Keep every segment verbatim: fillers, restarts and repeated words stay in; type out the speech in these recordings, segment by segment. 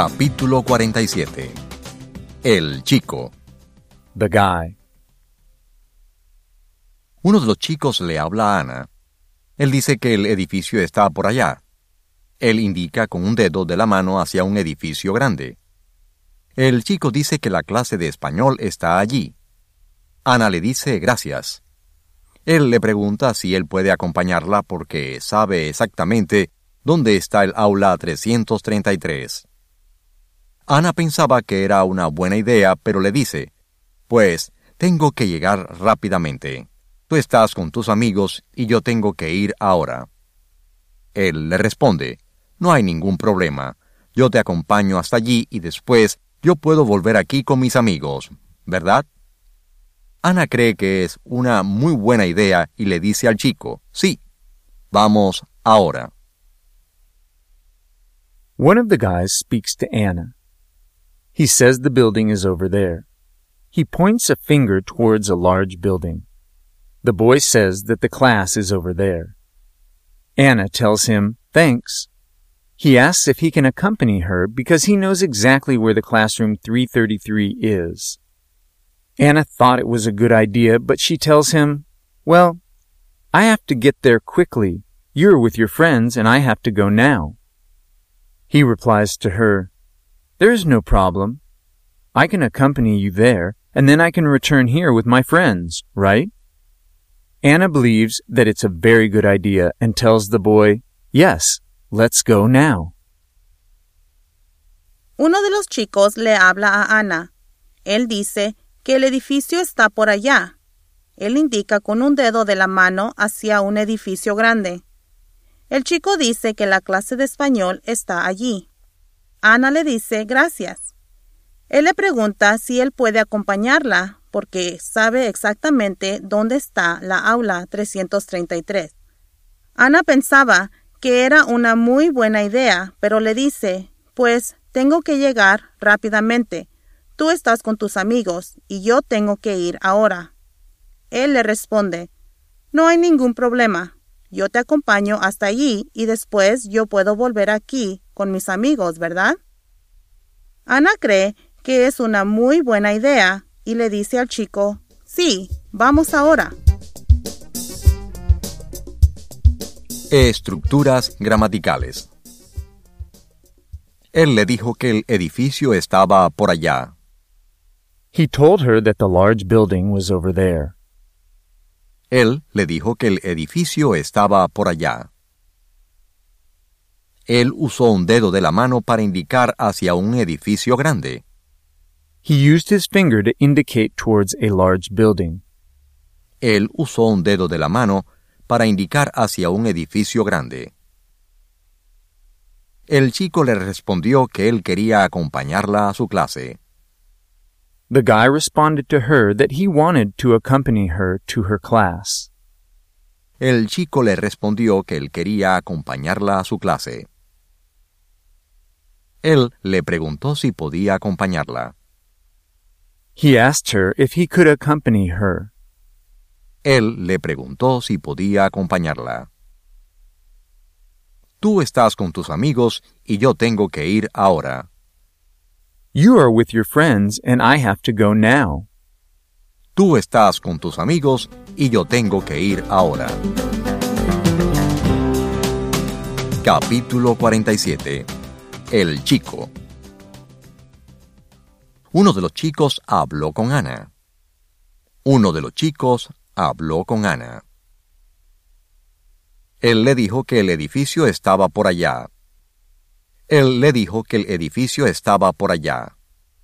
Capítulo cuarenta y siete. El chico. The guy. Uno de los chicos le habla a Ana. Él dice que el edificio está por allá. Él indica con un dedo de la mano hacia un edificio grande. El chico dice que la clase de español está allí. Ana le dice gracias. Él le pregunta si él puede acompañarla porque sabe exactamente dónde está el aula trescientos treinta y tres. Ana pensaba que era una buena idea, pero le dice, pues, tengo que llegar rápidamente. Tú estás con tus amigos y yo tengo que ir ahora. Él le responde, no hay ningún problema. Yo te acompaño hasta allí y después yo puedo volver aquí con mis amigos, ¿verdad? Ana cree que es una muy buena idea y le dice al chico, sí, vamos ahora. One of the guys speaks to Anna. He says the building is over there. He points a finger towards a large building. The boy says that the class is over there. Anna tells him, thanks. He asks if he can accompany her because he knows exactly where the classroom three thirty-three is. Anna thought it was a good idea, but she tells him, well, I have to get there quickly. You're with your friends and I have to go now. He replies to her, there is no problem. I can accompany you there, and then I can return here with my friends, right? Anna believes that it's a very good idea and tells the boy, yes, let's go now. Uno de los chicos le habla a Ana. Él dice que el edificio está por allá. Él indica con un dedo de la mano hacia un edificio grande. El chico dice que la clase de español está allí. Ana le dice gracias. Él le pregunta si él puede acompañarla porque sabe exactamente dónde está la aula trescientos treinta y tres. Ana pensaba que era una muy buena idea, pero le dice, pues tengo que llegar rápidamente. Tú estás con tus amigos y yo tengo que ir ahora. Él le responde, no hay ningún problema. Yo te acompaño hasta allí y después yo puedo volver aquí con mis amigos, ¿verdad? Ana cree que es una muy buena idea y le dice al chico, sí, vamos ahora. Estructuras gramaticales. Él le dijo que el edificio estaba por allá. He told her that the large building was over there. Él le dijo que el edificio estaba por allá. Él usó un dedo de la mano para indicar hacia un edificio grande. He used his finger to indicate towards a large building. Él usó un dedo de la mano para indicar hacia un edificio grande. El chico le respondió que él quería acompañarla a su clase. The guy responded to her that he wanted to accompany her to her class. El chico le respondió que él quería acompañarla a su clase. Él le preguntó si podía acompañarla. He asked her if he could accompany her. Él le preguntó si podía acompañarla. Tú estás con tus amigos y yo tengo que ir ahora. You are with your friends and I have to go now. Tú estás con tus amigos y yo tengo que ir ahora. Capítulo cuarenta y siete. El chico. Uno de los chicos habló con Ana. Uno de los chicos habló con Ana. Él le dijo que el edificio estaba por allá. Él le dijo que el edificio estaba por allá.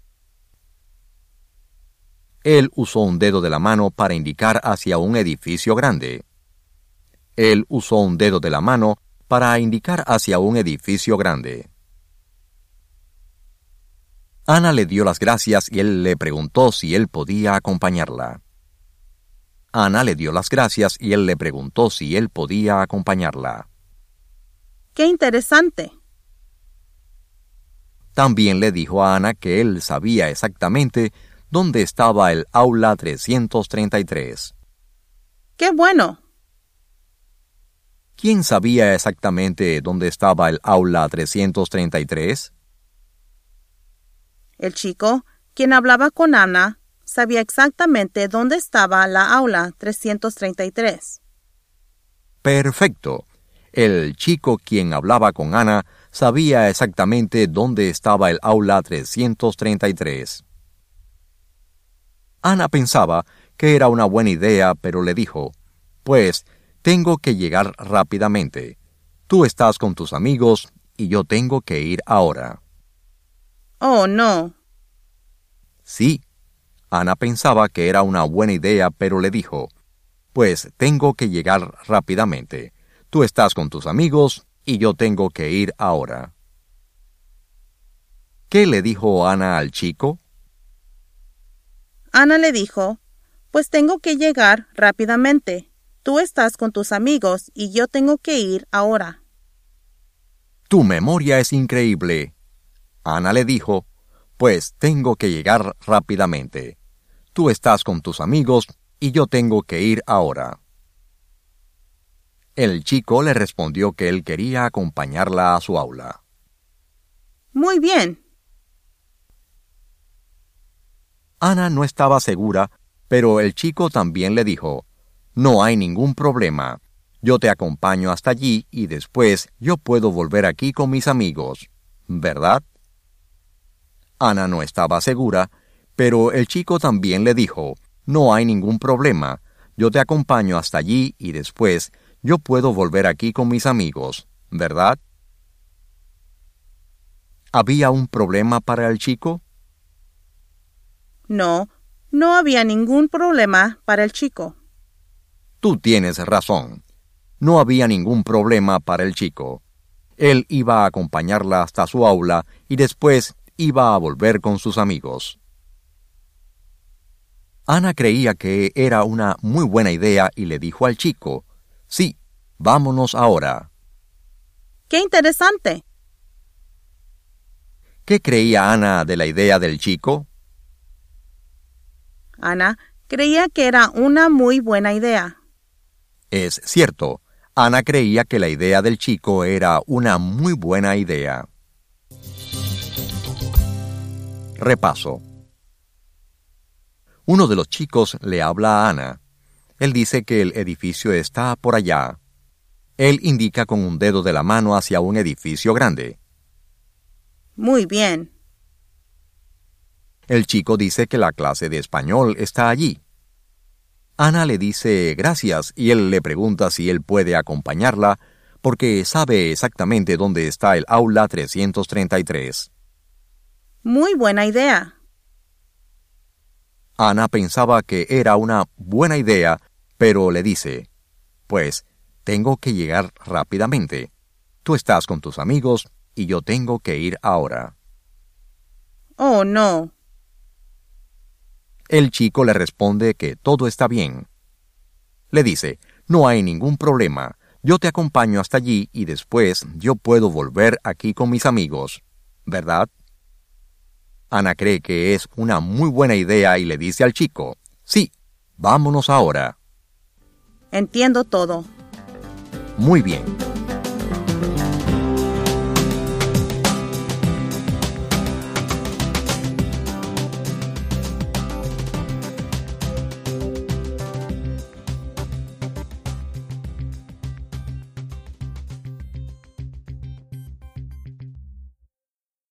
Él usó un dedo de la mano para indicar hacia un edificio grande. Él usó un dedo de la mano para indicar hacia un edificio grande. Ana le dio las gracias y él le preguntó si él podía acompañarla. Ana le dio las gracias y él le preguntó si él podía acompañarla. ¡Qué interesante! También le dijo a Ana que él sabía exactamente dónde estaba el aula trescientos treinta y tres. ¡Qué bueno! ¿Quién sabía exactamente dónde estaba el aula trescientos treinta y tres? El chico, quien hablaba con Ana, sabía exactamente dónde estaba la aula trescientos treinta y tres. Perfecto. El chico quien hablaba con Ana sabía exactamente dónde estaba el aula trescientos treinta y tres. Ana pensaba que era una buena idea, pero le dijo, «Pues, tengo que llegar rápidamente. Tú estás con tus amigos y yo tengo que ir ahora». Oh, no. Sí. Ana pensaba que era una buena idea, pero le dijo, «Pues, tengo que llegar rápidamente. Tú estás con tus amigos y yo tengo que ir ahora». ¿Qué le dijo Ana al chico? Ana le dijo, «Pues tengo que llegar rápidamente. Tú estás con tus amigos y yo tengo que ir ahora». Tu memoria es increíble. Ana le dijo, «Pues tengo que llegar rápidamente. Tú estás con tus amigos y yo tengo que ir ahora». El chico le respondió que él quería acompañarla a su aula. Muy bien. Ana no estaba segura, pero el chico también le dijo, «No hay ningún problema. Yo te acompaño hasta allí y después yo puedo volver aquí con mis amigos, ¿verdad?» Ana no estaba segura, pero el chico también le dijo, «No hay ningún problema. Yo te acompaño hasta allí y después yo puedo volver aquí con mis amigos, ¿verdad?» ¿Había un problema para el chico? No, no había ningún problema para el chico. Tú tienes razón. No había ningún problema para el chico. Él iba a acompañarla hasta su aula y después iba a volver con sus amigos. Ana creía que era una muy buena idea y le dijo al chico, «Sí, vámonos ahora». ¡Qué interesante! ¿Qué creía Ana de la idea del chico? Ana creía que era una muy buena idea. Es cierto, Ana creía que la idea del chico era una muy buena idea. Repaso. Uno de los chicos le habla a Ana. Él dice que el edificio está por allá. Él indica con un dedo de la mano hacia un edificio grande. Muy bien. El chico dice que la clase de español está allí. Ana le dice gracias y él le pregunta si él puede acompañarla porque sabe exactamente dónde está el aula trescientos treinta y tres. Muy buena idea. Ana pensaba que era una buena idea, pero le dice, «Pues, tengo que llegar rápidamente. Tú estás con tus amigos y yo tengo que ir ahora». Oh, no. El chico le responde que todo está bien. Le dice, «No hay ningún problema. Yo te acompaño hasta allí y después yo puedo volver aquí con mis amigos, ¿verdad?» Ana cree que es una muy buena idea y le dice al chico, «Sí, vámonos ahora». Entiendo todo. Muy bien.